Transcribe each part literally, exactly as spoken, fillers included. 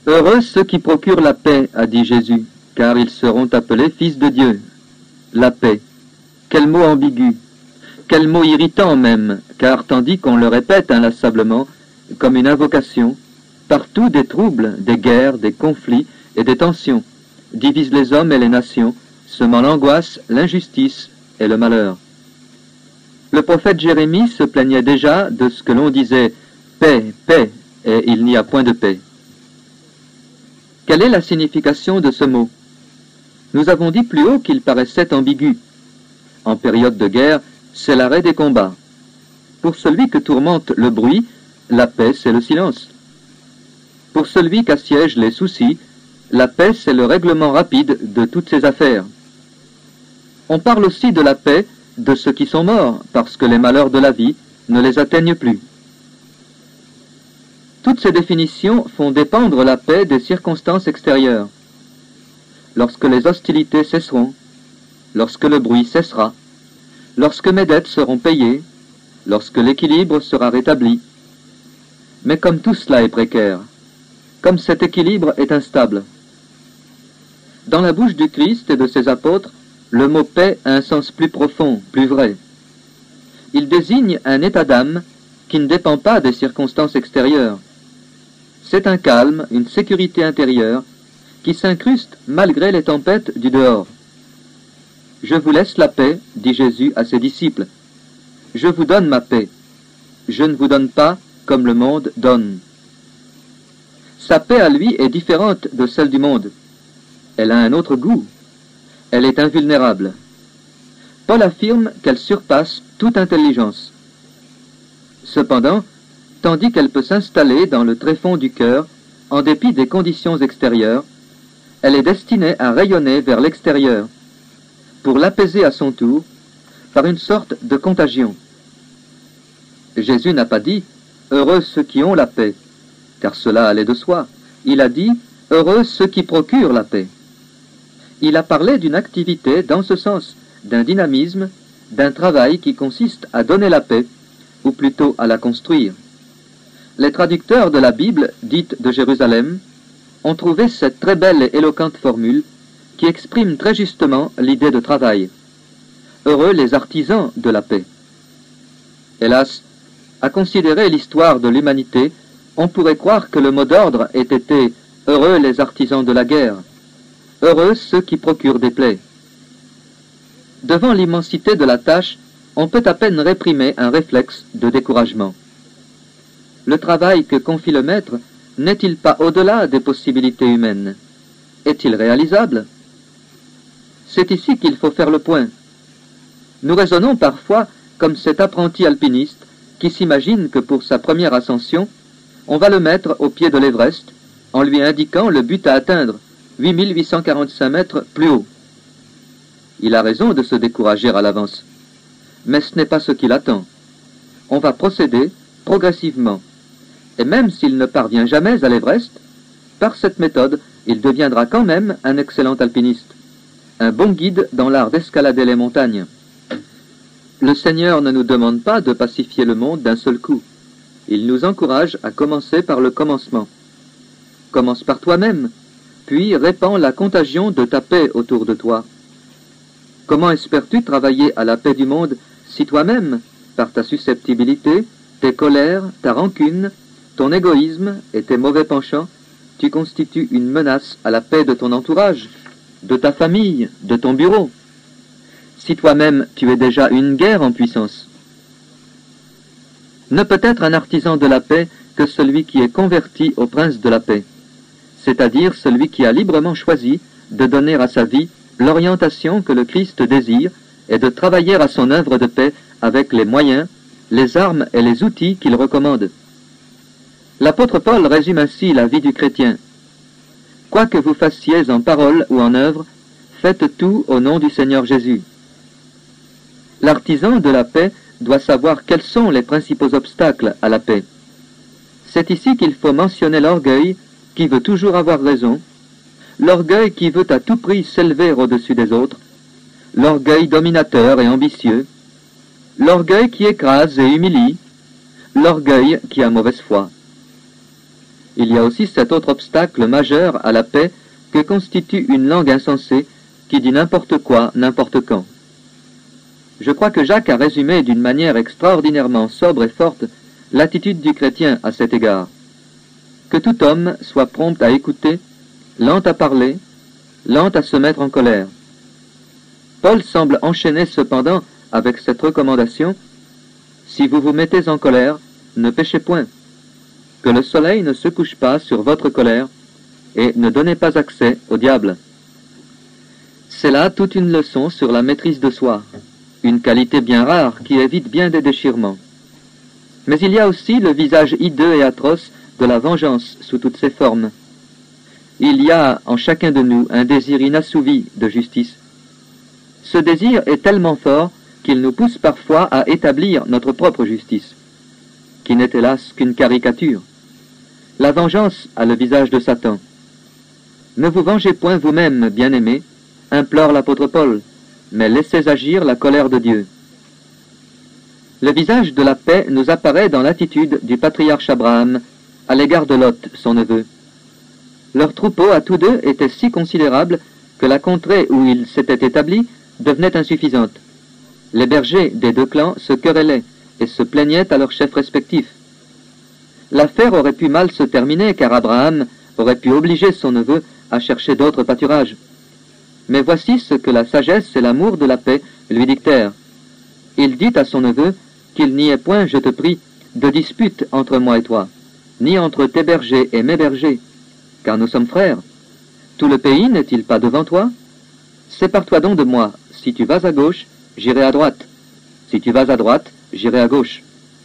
Heureux ceux qui procurent la paix, a dit Jésus, car ils seront appelés fils de Dieu. La paix. Quel mot ambigu, quel mot irritant même, car tandis qu'on le répète inlassablement, comme une invocation, partout des troubles, des guerres, des conflits et des tensions divisent les hommes et les nations, semant l'angoisse, l'injustice et le malheur. Le prophète Jérémie se plaignait déjà de ce que l'on disait « paix, paix », et il n'y a point de paix. Quelle est la signification de ce mot? Nous avons dit plus haut qu'il paraissait ambigu. En période de guerre, c'est l'arrêt des combats. Pour celui que tourmente le bruit, la paix c'est le silence. Pour celui qu'assiègent les soucis, la paix c'est le règlement rapide de toutes ses affaires. On parle aussi de la paix de ceux qui sont morts, parce que les malheurs de la vie ne les atteignent plus. Toutes ces définitions font dépendre la paix des circonstances extérieures. Lorsque les hostilités cesseront, lorsque le bruit cessera, lorsque mes dettes seront payées, lorsque l'équilibre sera rétabli. Mais comme tout cela est précaire, comme cet équilibre est instable. Dans la bouche du Christ et de ses apôtres, le mot paix a un sens plus profond, plus vrai. Il désigne un état d'âme qui ne dépend pas des circonstances extérieures. C'est un calme, une sécurité intérieure qui s'incruste malgré les tempêtes du dehors. « Je vous laisse la paix, dit Jésus à ses disciples. Je vous donne ma paix. Je ne vous donne pas comme le monde donne. » Sa paix à lui est différente de celle du monde. Elle a un autre goût. Elle est invulnérable. Paul affirme qu'elle surpasse toute intelligence. Cependant, tandis qu'elle peut s'installer dans le tréfonds du cœur, en dépit des conditions extérieures, elle est destinée à rayonner vers l'extérieur, pour l'apaiser à son tour, par une sorte de contagion. Jésus n'a pas dit « Heureux ceux qui ont la paix », car cela allait de soi. Il a dit « Heureux ceux qui procurent la paix ». Il a parlé d'une activité dans ce sens, d'un dynamisme, d'un travail qui consiste à donner la paix, ou plutôt à la construire. Les traducteurs de la Bible, dite de Jérusalem, ont trouvé cette très belle et éloquente formule qui exprime très justement l'idée de travail. Heureux les artisans de la paix. Hélas, à considérer l'histoire de l'humanité, on pourrait croire que le mot d'ordre ait été « Heureux les artisans de la guerre », heureux ceux qui procurent des plaies. Devant l'immensité de la tâche, on peut à peine réprimer un réflexe de découragement. Le travail que confie le maître n'est-il pas au-delà des possibilités humaines? Est-il réalisable? C'est ici qu'il faut faire le point. Nous raisonnons parfois comme cet apprenti alpiniste qui s'imagine que pour sa première ascension, on va le mettre au pied de l'Everest en lui indiquant le but à atteindre, huit mille huit cent quarante-cinq mètres plus haut. Il a raison de se décourager à l'avance. Mais ce n'est pas ce qu'il attend. On va procéder progressivement. Et même s'il ne parvient jamais à l'Everest, par cette méthode, il deviendra quand même un excellent alpiniste, un bon guide dans l'art d'escalader les montagnes. Le Seigneur ne nous demande pas de pacifier le monde d'un seul coup. Il nous encourage à commencer par le commencement. Commence par toi-même, puis répands la contagion de ta paix autour de toi. Comment espères-tu travailler à la paix du monde si toi-même, par ta susceptibilité, tes colères, ta rancune, ton égoïsme et tes mauvais penchants, tu constitues une menace à la paix de ton entourage, de ta famille, de ton bureau? Si toi-même tu es déjà une guerre en puissance. Ne peut être un artisan de la paix que celui qui est converti au prince de la paix, c'est-à-dire celui qui a librement choisi de donner à sa vie l'orientation que le Christ désire et de travailler à son œuvre de paix avec les moyens, les armes et les outils qu'il recommande. L'apôtre Paul résume ainsi la vie du chrétien. « Quoi que vous fassiez en parole ou en œuvre, faites tout au nom du Seigneur Jésus. » L'artisan de la paix doit savoir quels sont les principaux obstacles à la paix. C'est ici qu'il faut mentionner l'orgueil qui veut toujours avoir raison, l'orgueil qui veut à tout prix s'élever au-dessus des autres, l'orgueil dominateur et ambitieux, l'orgueil qui écrase et humilie, l'orgueil qui a mauvaise foi. il y a aussi cet autre obstacle majeur à la paix que constitue une langue insensée qui dit n'importe quoi, n'importe quand. Je crois que Jacques a résumé d'une manière extraordinairement sobre et forte l'attitude du chrétien à cet égard. Que tout homme soit prompt à écouter, lent à parler, lent à se mettre en colère. Paul semble enchaîner cependant avec cette recommandation: si vous vous mettez en colère, ne péchez point. Que le soleil ne se couche pas sur votre colère, et ne donnez pas accès au diable. C'est là toute une leçon sur la maîtrise de soi, une qualité bien rare qui évite bien des déchirements. Mais il y a aussi le visage hideux et atroce de la vengeance sous toutes ses formes. Il y a en chacun de nous un désir inassouvi de justice. Ce désir est tellement fort qu'il nous pousse parfois à établir notre propre justice, qui n'est hélas qu'une caricature. La vengeance a le visage de Satan. Ne vous vengez point vous-même, bien-aimés, implore l'apôtre Paul, mais laissez agir la colère de Dieu. Le visage de la paix nous apparaît dans l'attitude du patriarche Abraham à l'égard de Lot, son neveu. Leur troupeau à tous deux était si considérable que la contrée où ils s'étaient établis devenait insuffisante. Les bergers des deux clans se querellaient et se plaignaient à leurs chefs respectifs. L'affaire aurait pu mal se terminer car Abraham aurait pu obliger son neveu à chercher d'autres pâturages. Mais voici ce que la sagesse et l'amour de la paix lui dictèrent. Il dit à son neveu qu'il n'y ait point, je te prie, de dispute entre moi et toi, ni entre tes bergers et mes bergers, car nous sommes frères. Tout le pays n'est-il pas devant toi? Sépare-toi donc de moi. Si tu vas à gauche, j'irai à droite. Si tu vas à droite, j'irai à gauche.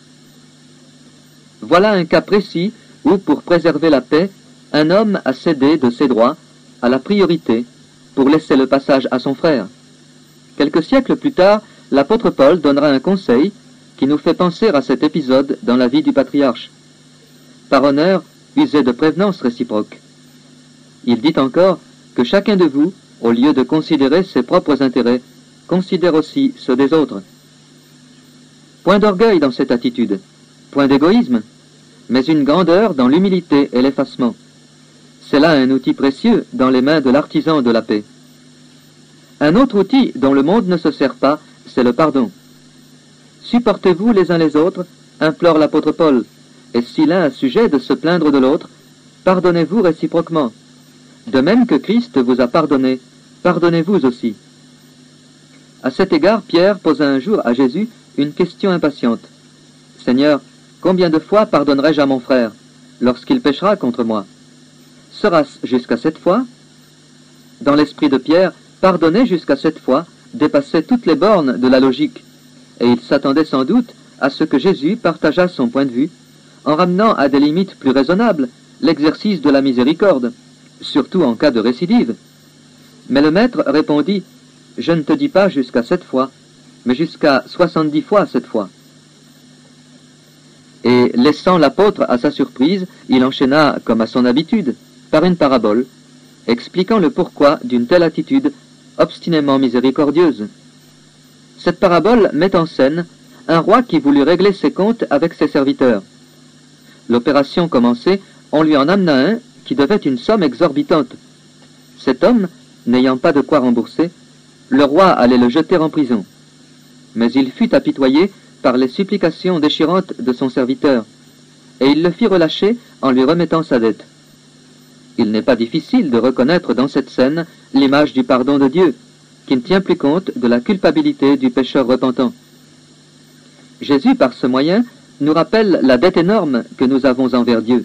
Voilà un cas précis où, pour préserver la paix, un homme a cédé de ses droits à la priorité pour laisser le passage à son frère. Quelques siècles plus tard, l'apôtre Paul donnera un conseil qui nous fait penser à cet épisode dans la vie du patriarche. Par honneur, usez de prévenance réciproque. Il dit encore que chacun de vous, au lieu de considérer ses propres intérêts, considère aussi ceux des autres. Point d'orgueil dans cette attitude, point d'égoïsme, mais une grandeur dans l'humilité et l'effacement. C'est là un outil précieux dans les mains de l'artisan de la paix. Un autre outil dont le monde ne se sert pas, c'est le pardon. Supportez-vous les uns les autres, implore l'apôtre Paul, et si l'un a sujet de se plaindre de l'autre, pardonnez-vous réciproquement. De même que Christ vous a pardonné, pardonnez-vous aussi. À cet égard, Pierre posa un jour à Jésus une question impatiente. « Seigneur, combien de fois pardonnerai-je à mon frère, lorsqu'il péchera contre moi? Sera-ce jusqu'à sept fois ?» Dans l'esprit de Pierre, pardonner jusqu'à sept fois dépassait toutes les bornes de la logique, et il s'attendait sans doute à ce que Jésus partageât son point de vue, en ramenant à des limites plus raisonnables l'exercice de la miséricorde, surtout en cas de récidive. Mais le maître répondit: « Je ne te dis pas jusqu'à sept fois, mais jusqu'à soixante-dix fois sept fois. » Et laissant l'apôtre à sa surprise, il enchaîna, comme à son habitude, par une parabole, expliquant le pourquoi d'une telle attitude obstinément miséricordieuse. Cette parabole met en scène un roi qui voulut régler ses comptes avec ses serviteurs. L'opération commencée, on lui en amena un qui devait une somme exorbitante. Cet homme, n'ayant pas de quoi rembourser, le roi allait le jeter en prison. Mais il fut apitoyé par les supplications déchirantes de son serviteur, et il le fit relâcher en lui remettant sa dette. Il n'est pas difficile de reconnaître dans cette scène l'image du pardon de Dieu, qui ne tient plus compte de la culpabilité du pécheur repentant. Jésus, par ce moyen, nous rappelle la dette énorme que nous avons envers Dieu.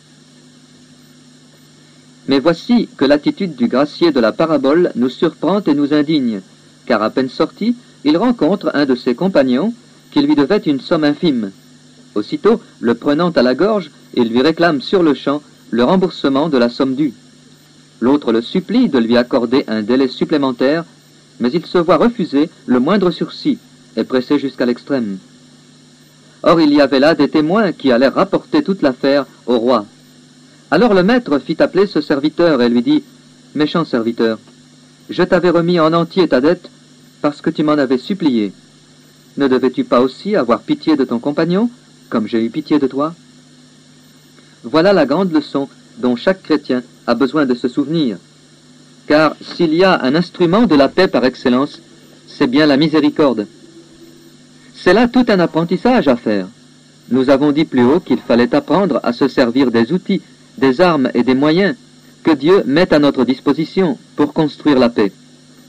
Mais voici que l'attitude du gracier de la parabole nous surprend et nous indigne, car à peine sorti, il rencontre un de ses compagnons qui lui devait une somme infime. Aussitôt, le prenant à la gorge, il lui réclame sur le champ le remboursement de la somme due. L'autre le supplie de lui accorder un délai supplémentaire, mais il se voit refuser le moindre sursis et pressé jusqu'à l'extrême. Or il y avait là des témoins qui allaient rapporter toute l'affaire au roi. Alors le maître fit appeler ce serviteur et lui dit: « Méchant serviteur, je t'avais remis en entier ta dette parce que tu m'en avais supplié. Ne devais-tu pas aussi avoir pitié de ton compagnon, comme j'ai eu pitié de toi ?» Voilà la grande leçon dont chaque chrétien a besoin de se souvenir. Car s'il y a un instrument de la paix par excellence, c'est bien la miséricorde. C'est là tout un apprentissage à faire. Nous avons dit plus haut qu'il fallait apprendre à se servir des outils, des armes et des moyens que Dieu met à notre disposition pour construire la paix.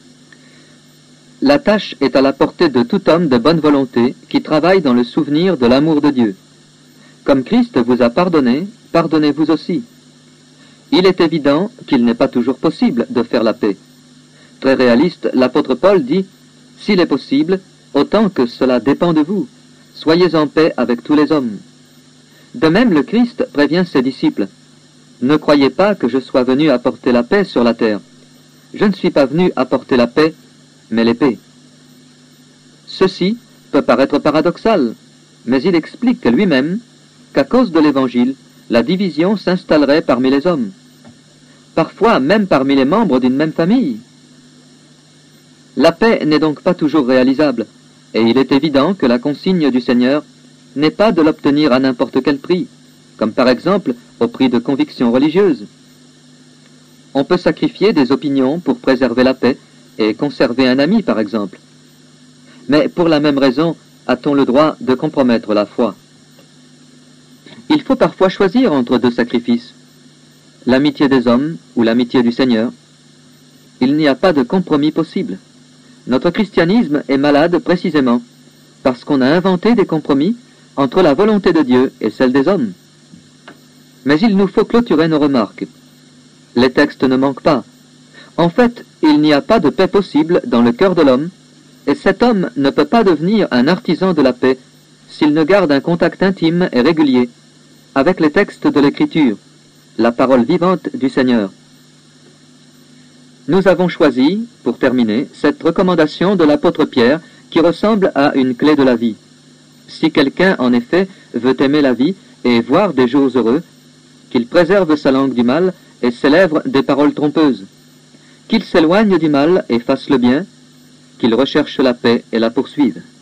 La tâche est à la portée de tout homme de bonne volonté qui travaille dans le souvenir de l'amour de Dieu. Comme Christ vous a pardonné, pardonnez-vous aussi. Il est évident qu'il n'est pas toujours possible de faire la paix. Très réaliste, l'apôtre Paul dit « S'il est possible, autant que cela dépend de vous, soyez en paix avec tous les hommes. » De même, le Christ prévient ses disciples « Ne croyez pas que je sois venu apporter la paix sur la terre. Je ne suis pas venu apporter la paix, mais l'épée. » Ceci peut paraître paradoxal, mais il explique lui-même qu'à cause de l'Évangile, la division s'installerait parmi les hommes, parfois même parmi les membres d'une même famille. La paix n'est donc pas toujours réalisable, et il est évident que la consigne du Seigneur n'est pas de l'obtenir à n'importe quel prix, comme par exemple au prix de convictions religieuses. On peut sacrifier des opinions pour préserver la paix et conserver un ami, par exemple. Mais pour la même raison, a-t-on le droit de compromettre la foi? Il faut parfois choisir entre deux sacrifices, l'amitié des hommes ou l'amitié du Seigneur. Il n'y a pas de compromis possible. Notre christianisme est malade précisément parce qu'on a inventé des compromis entre la volonté de Dieu et celle des hommes. Mais il nous faut clôturer nos remarques. Les textes ne manquent pas. En fait, il n'y a pas de paix possible dans le cœur de l'homme, et cet homme ne peut pas devenir un artisan de la paix s'il ne garde un contact intime et régulier avec les textes de l'Écriture, la parole vivante du Seigneur. Nous avons choisi, pour terminer, cette recommandation de l'apôtre Pierre qui ressemble à une clé de la vie. Si quelqu'un, en effet, veut aimer la vie et voir des jours heureux, qu'il préserve sa langue du mal et ses lèvres des paroles trompeuses, qu'il s'éloigne du mal et fasse le bien, qu'il recherche la paix et la poursuive.